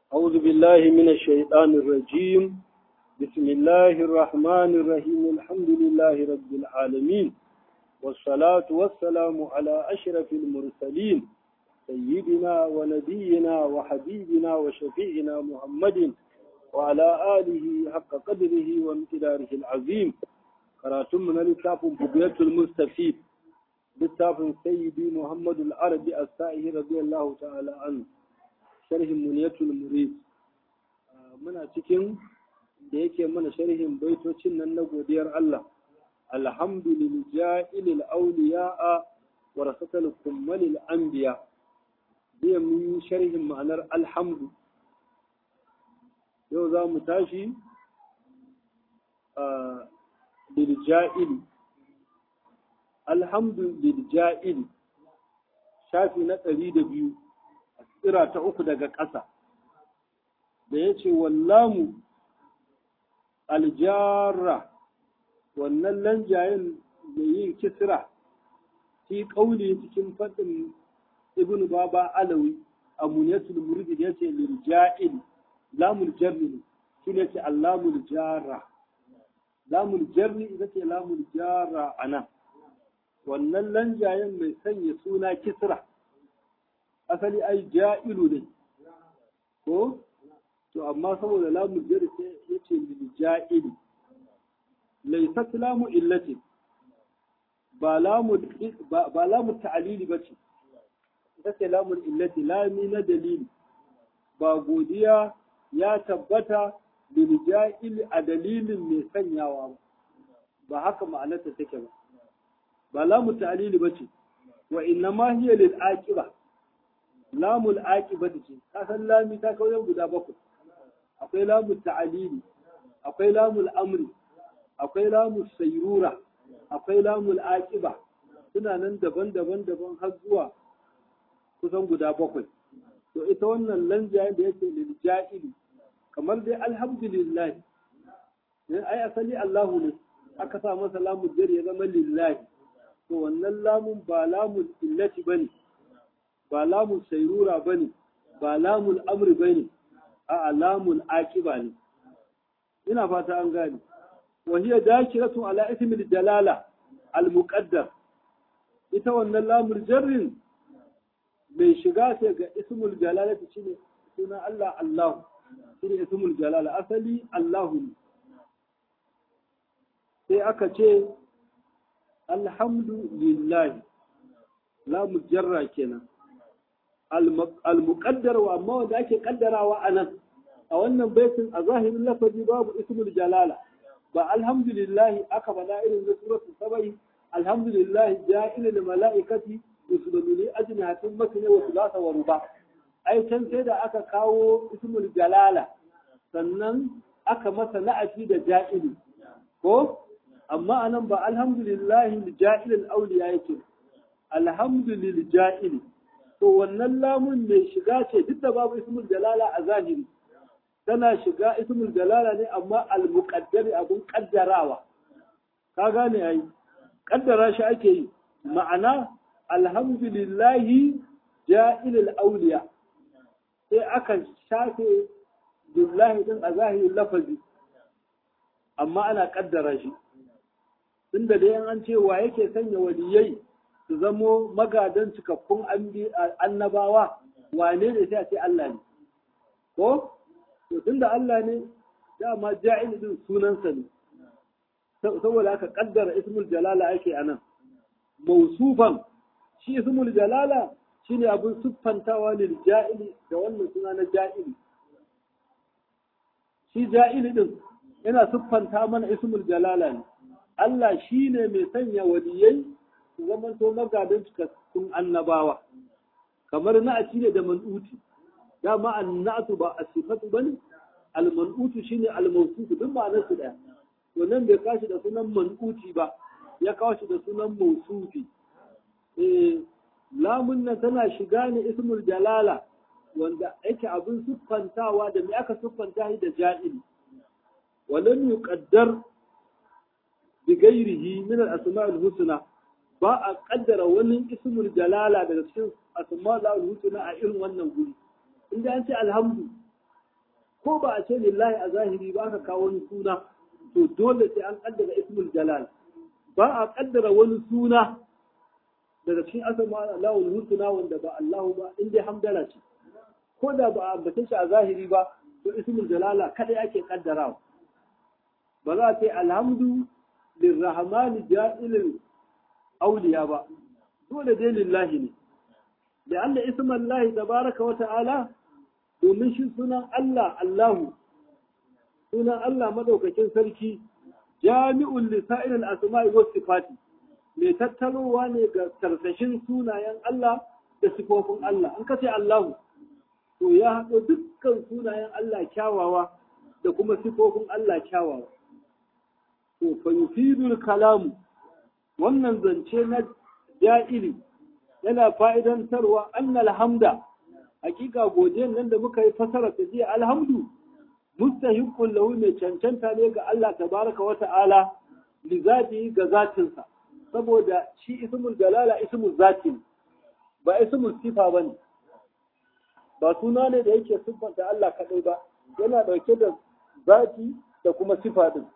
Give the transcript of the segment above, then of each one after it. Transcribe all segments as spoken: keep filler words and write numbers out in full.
أعوذ بالله من الشيطان الرجيم بسم الله الرحمن الرحيم الحمد لله رب العالمين والصلاة والسلام على أشرف المرسلين سيدنا ونبينا وحبيبنا وشفيعنا محمد وعلى آله حق قدره وامتداره العظيم قراتم من لتاف بقية المستفيد لتاف سيدي محمد العربي السائه رضي الله تعالى عنه sharhin muniyatul murid muna cikin da yake mana sharhin baitocin nan na godiyar Allah alhamdulillahi lil awliya wa rasatul kummalil anbiya zai mu sharhin ma'anar alhamdu yau za mu tashi lil ja'il alhamdu lil ja'il shafi na ɗari da biyu tsira ta uku daga ƙasa da ya ce wallamu aljara wannan lanjayen da yin kisra fi ƙauli cikin faɗin ibn baba alawi a muniyatul muridi ya ce lilja'il lamul jarri shi ne ce allamul jara lamul jarri ita ce lamul jara ana wannan lanjayen mai sanya suna kisra asali ai ja'ilu ne ko to amma saboda lamu jari sai yace lil ja'ili laysa lamu illati ba lamu ba lamu ta'lili bace ita ce lamu illati lami na dalili ba godiya ya tabbata lil ja'ili a dalilin mai sanyawa ba haka ma'anarta take ba ba lamu ta'lili bace wa inna ma hiya lil aqiba lamul aqibati ce ka san lami ta kawai guda bakwai akwai lamul ta'alili akwai lamul amri akwai lamul sayrura akwai lamul aqiba suna nan daban-daban daban har zuwa kusan guda bakwai to ita wannan lanja da yake lil ja'ili kamar dai alhamdulillah ne ai asali Allahu ne aka sa masa lamul jari ya zama lillahi to wannan lamun ba lamul illati bane ba lamun sayrura bane ba lamun amri bane a lamun aqiba ne ina fata an gane wa hiya dakiratu ala ismi al-jalala al-muqaddar ita wannan lamun jarrin bai shiga ce ga ismul jalalati shine suna Allah Allah shine ismul jalala asali Allah ne sai aka ce alhamdulillah lamun jarra kenan al-muqaddar wa amma wanda ake kaddarawa anan a wannan baitin a zahirin lafazi babu ismul jalala ba alhamdulillah aka bada irin da suratul sabai alhamdulillah ja'ilul malaikati yusalluna li ajnihatin makna wa thulatha wa ruba ai can sai da aka kawo ismul jalala sannan aka masa na'ati da ja'ili ko amma anan ba alhamdulillah ja'ilul awliya yake alhamdulillah ja'ili to wannan lamun mai shiga ce duk da babu ismul jalala a zahiri tana shiga ismul jalala ne amma al-muqaddari abun kaddarawa ka gane ai kaddara shi ake yi ma'ana alhamdulillahi ja'ilul awliya sai aka shafe billahi din a zahirin lafazi amma ana kaddara shi tunda dai an ce wa yake sanya waliyai su zamo magadan cikakkun annabawa wane ne sai a ce Allah ne ko to tunda Allah ne dama ja'il din sunansa ne saboda aka kaddara ismul jalala ake anan mausufan shi ismul jalala shine abin siffantawa lil ja'ili da wannan suna na ja'ili shi ja'ili din yana siffanta mana ismul jalala ne Allah shine mai sanya waliyai zaman to magadin cikakkun annabawa kamar na'ati ne da man'uti dama annatu ba asifatu bane al-man'utu shine al-mawsuf duk ma'anar su daya to nan bai kashi da sunan man'uti ba ya kawo shi da sunan mawsufi eh lamun nan tana shiga ne ismul jalala wanda yake abin siffantawa da me aka siffanta shi da ja'il walam yuqaddar bi ghairihi min al-asma'il husna ba a kaddara wani ismul jalala daga cikin asma'ul husna a irin wannan guri inda an ce alhamdu ko ba a ce lillahi a zahiri ba aka kawo wani suna to dole sai an kaddara ismul jalal ba a kaddara wani suna daga cikin asama Allahul husna wanda ba Allahu ba in dai hamdala ce ko da ba a ambace shi a zahiri ba to ismul jalala kadai ake kaddarawa ba za a ce alhamdu lirrahmani ja'ilil awliya ba dole dai lillahi ne da Allah isman Allah tabaraka wa ta'ala domin shi sunan Allah Allahu sunan Allah madaukakin sarki jami'ul lisa'il al-asma'i was sifati mai tattarowa ne ga tarsashin sunayen Allah da sifofin Allah an kace Allahu to ya haɗo dukkan sunayen Allah kyawawa da kuma sifofin Allah kyawawa to fa yufidul kalamu wannan zance na ja'ili yana fa'idantarwa annal hamda hakika godiyar nan da muka yi fasara ta jiya alhamdu mustahiqqun lahu mai cancanta ne ga Allah tabaraka wa ta'ala li zati ga zatinsa saboda shi ismul jalala ismul zati ba ismul sifa bane ba suna ne da yake siffanta Allah kadai ba yana dauke da zati da kuma sifa din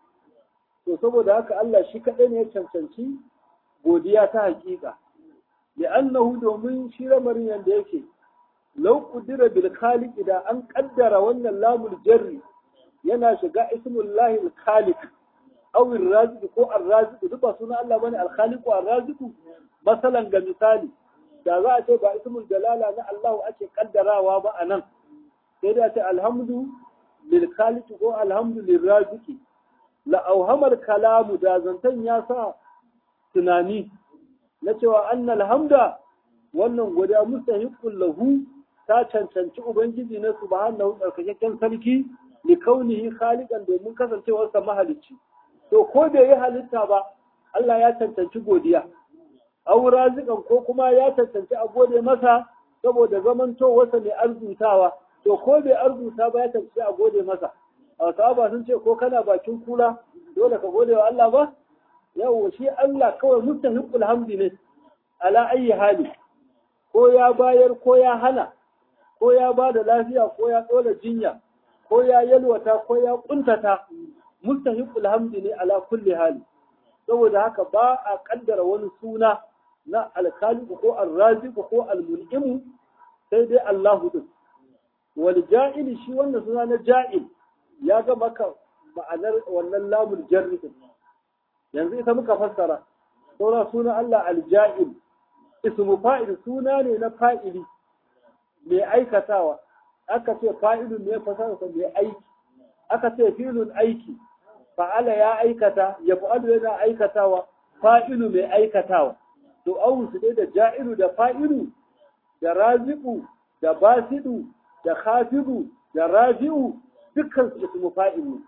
to saboda haka Allah shi kadai ne ya cancanci godiya ta hakika li'annahu domin shi lamarin yanda yake law qudira bil khaliq idan an kaddara wannan lamul jarri yana shiga ismullahi al khaliq aw ar raziq ko ar raziq duk ba sunan Allah bane al khaliq ko ar raziq masalan ga misali da za a ce ba ismul jalala na Allah ake kaddarawa ba anan sai da ce alhamdu lil khaliq ko alhamdu lir raziq la awhamar kalamu da zantan ya sa tunani na cewa annal hamda wannan guda mustahiqqul lahu ta cancanci ubangiji na subhanahu tsarkakakken sarki li kaunihi khaliqan domin kasancewar sa mahalicci to ko da yi halitta ba Allah ya cancanci godiya aw raziqan ko kuma ya cancanci a gode masa saboda zamantowarsa ne arzutawa to ko bai arzuta ba ya cancanci a gode masa a sahaba sun ce ko kana bakin kula dole ka gode wa Allah ba yawo shi Allah kawai mustahiqul hamdi ne ala ayi hali ko ya bayar ko ya hana ko ya ba da lafiya ko ya dole jinya ko ya yalwata ko ya kuntata mustahiqul hamdi ne ala kulli hali saboda haka ba a kaddara wani suna na al-khaliq ko ar-raziq ko al-mun'im sai dai Allahu din wal ja'il shi wannan suna na ja'il ya ga maka ma'anar wannan lamul jarri yanzu ita muka fassara saura suna Allah al-ja'il ismu fa'il suna ne na fa'ili mai aikatawa aka ce fa'ilun ne fasara sa mai aiki aka ce filun aiki fa'ala ya aikata ya fa'alu yana aikatawa fa'ilu mai aikatawa to awun su dai da ja'ilu da fa'ilu da raziqu da basidu da khafidu da rafi'u dukkan su ismu fa'il ne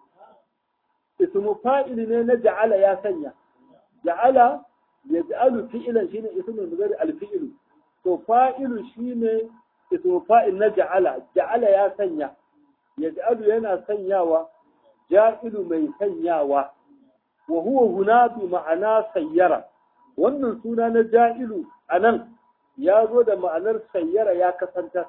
ismu fa'il ne na ja'ala ya sanya ja'ala yaj'alu fi'lan shine ismu mudari al-fi'l to fa'ilu shine ismu fa'il na ja'ala ja'ala ya sanya yaj'alu yana sanyawa ja'ilu mai sanyawa wa huwa huna bi ma'ana sayyara wannan suna na ja'ilu anan ya zo da ma'anar sayyara ya kasantar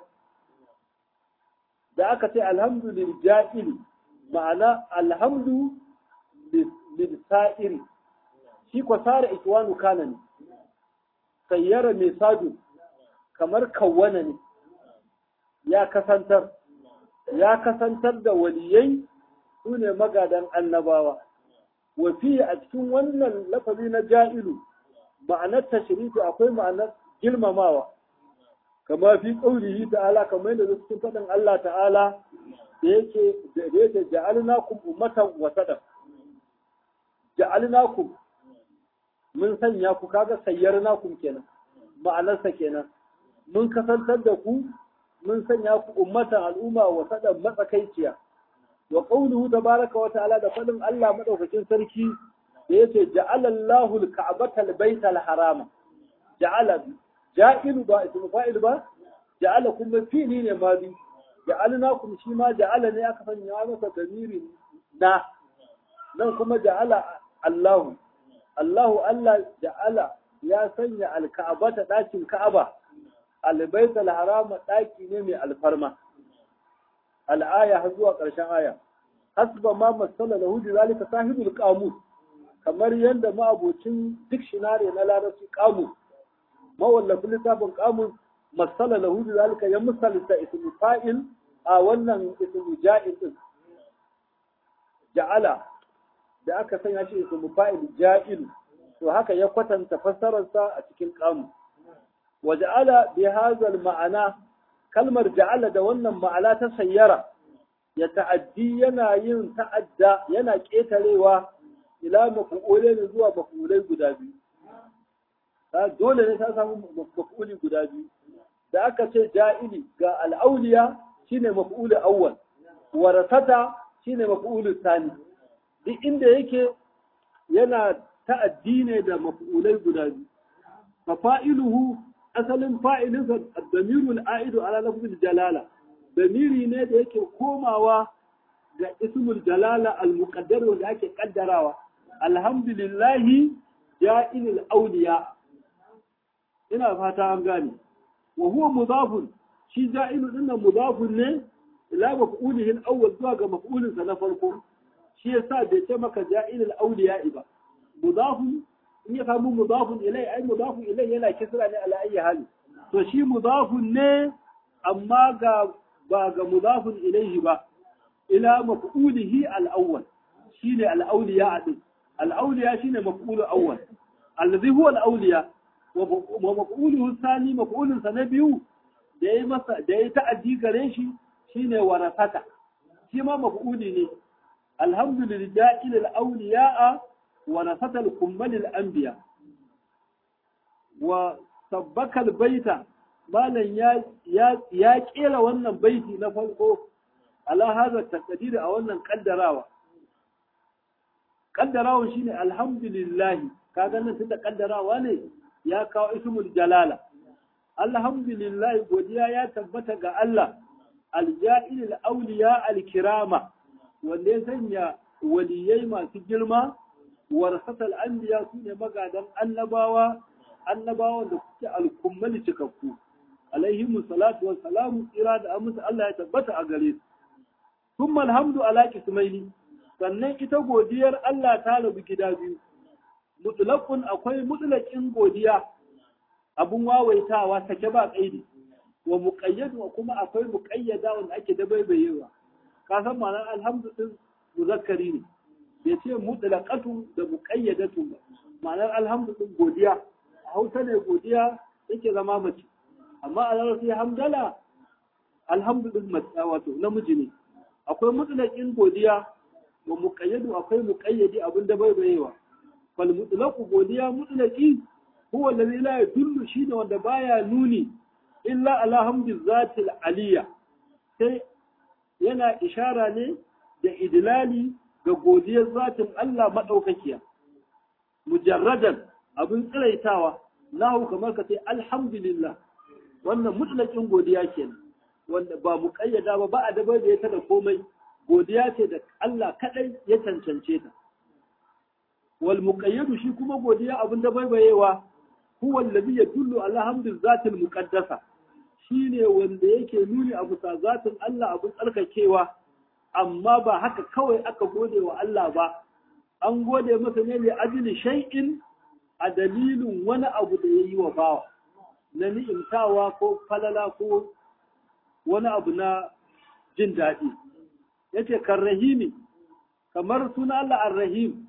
da aka ce alhamdu lil ja'ili ma'ana alhamdu lil sa'iri shi ko sare ikwanu kana ne sayyara mai sadu kamar kawwana ne ya kasantar ya kasantar da waliyai su ne magadan annabawa wa fi a cikin wannan lafazi na ja'ilu ma'anar tashrifi akwai ma'anar girmamawa kama fi qaulihi ta'ala kamar yadda cikin faɗin Allah ta'ala da yake da yake ja'alnakum ummatan wasatan ja'alnakum mun sanya ku kaga sayyarnakum kenan ma'anarsa kenan mun kasantar da ku mun sanya ku ummatan al'umma wasatan matsakaiciya wa qawluhu tabaaraka wa ta'ala da faɗin Allah madaukakin sarki da yake ja'ala Allahu al-ka'bata al-bayta al-harama ja'ala ja'ilu ba ismu fa'il ba ja'ala kuma fi'li ne ma bi ja'alnakum shi ma ja'ala ne aka sanya masa damiri na nan kuma ja'ala Allahu Allahu Allah ja'ala ya sanya al-ka'bata dakin Ka'aba al-bayta al-harama daki ne mai alfarma al-aya har zuwa ƙarshen aya hasba ma masala lahu bi zalika sahibul qamus kamar yanda ma'abocin dictionary na larabci qamus mawallafin littafin qamus masala lahu bi zalika ya misalta ismu fa'il a wannan ismu ja'il din ja'ala da aka sanya shi ismu fa'il ja'il to haka ya kwatanta fassararsa a cikin qamus wa ja'ala bi hadha al-ma'ana kalmar ja'ala da wannan ma'ana ta sayyara ya ta'addi yana yin ta'adda yana ƙetarewa ila mafu'ulai ne zuwa mafu'ulai guda biyu dole ne ta samu mafu'uli guda biyu da aka ce ja'ili ga al'auliya shine mafu'uli awwal warasata shine mafu'uli thani duk inda yake yana ta'addi ne da mafu'ulai guda biyu fa fa'iluhu asalin fa'ilinsa ad-damirul a'idu ala lafzil jalala damiri ne da yake komawa ga ismul jalala al-muqaddar wanda ake kaddarawa alhamdulillahi ja'ilul awliya ina fata an gane wa huwa mudafun shi ja'ilu dinnan mudafun ne ila maf'ulihi al-awwal zuwa ga maf'ulin sa na farko shi yasa bai ce maka ja'ilul awliya ba mudafun in ya samu mudafun ilai ai mudafun ilai yana kisra ne ala ayi hali to shi mudafun ne amma ga ba ga mudafun ilaihi ba ila maf'ulihi al-awwal shine al-awliya din al-awliya shine maf'ul awwal alladhi huwa al-awliya wa maf'uluhu thani maf'ulun sa na biyu da yayi masa da yayi ta'addi gare shi shine warasata shi ma maf'uli ne alhamdulillahi al-awliya wa nasata al-kummal al-anbiya wa sabbaka al-baita malan ya ya ya kera wannan baiti na farko ala hadha taqdir a wannan kaddarawa kaddarawa shine alhamdulillah kaga nan tunda kaddarawa ne ya kawo ismul jalala alhamdulillah godiya ya tabbata ga Allah al-ja'il al-awliya al-kirama wanda ya sanya waliyai masu girma warasatal anbiya sune magadan annabawa annabawan da suke al-kummali cikakku alaihimu salatu wassalamu tsira da amsa Allah ya tabbata a gare su kuma alhamdu ala kismaini sannan ita godiyar Allah ta rabu gida biyu mutlaqun akwai mutlaqin godiya abun wawaitawa take ba kaidi wa muqayyad kuma akwai muqayyada wanda ake dabaibayewa ka san ma'anar alhamdu din muzakkari ne bai ce mutlaqatu da muqayyadatu ba ma'anar alhamdu din godiya a Hausa ne godiya yake zama mace amma a larabci hamdala alhamdulillah wato namiji ne akwai mutlaqin godiya wa muqayyadu akwai muqayyadi abin da bai bayewa fal mutlaqu godiya mutlaqi huwa alladhi la yadullu shine wanda baya nuni illa ala hamdi zatil aliyya sai yana ishara ne da idlali ga godiyar zatin Allah madaukakiya mujarradan abin tsiraitawa nahu kamar ka ce alhamdulillah wannan mutlaqin godiya kenan wanda ba mu kayyada ba ba a dabar da ita da komai godiya ce da Allah kadai ya cancance ta wal muqayyadu shi kuma godiya abin da baibayewa huwa alladhi yadullu ala hamdi zatil muqaddasa shine wanda yake nuni a bisa zatin Allah abin tsarkakewa amma ba haka kawai aka gode wa Allah ba an gode masa ne li ajli shay'in a dalilin wani abu da yayi wa bawa na ni'imtawa ko falala ko wani abu na jin daɗi yace karrahimi kamar suna Allah ar-rahim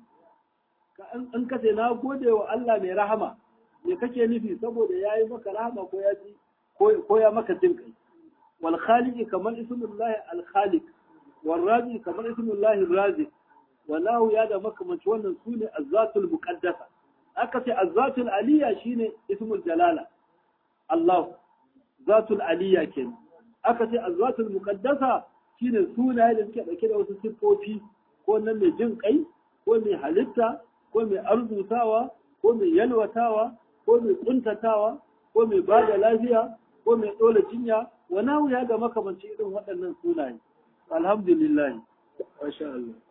in ka ce na gode wa Allah mai rahama me kake nufi saboda yayi maka rahama ko ya ji ko ya maka jin kai wal khaliqi kamar ismullahi al khaliq wal razi kamar ismullahi razi wallahu ya da makamanci wannan sune azzatul muqaddasa aka ce azzatul aliyya shine ismul jalala Allah zatul aliyya kenan aka ce azzatul muqaddasa shine sunaye da suke dauke da wasu siffofi ko nan mai jin kai ko mai halitta ko mai arzutawa ko mai yalwatawa ko mai kuntatawa ko mai bada lafiya ko mai dole jinya wa nahu ya ga makamanci irin waɗannan sunaye alhamdulillah masha Allah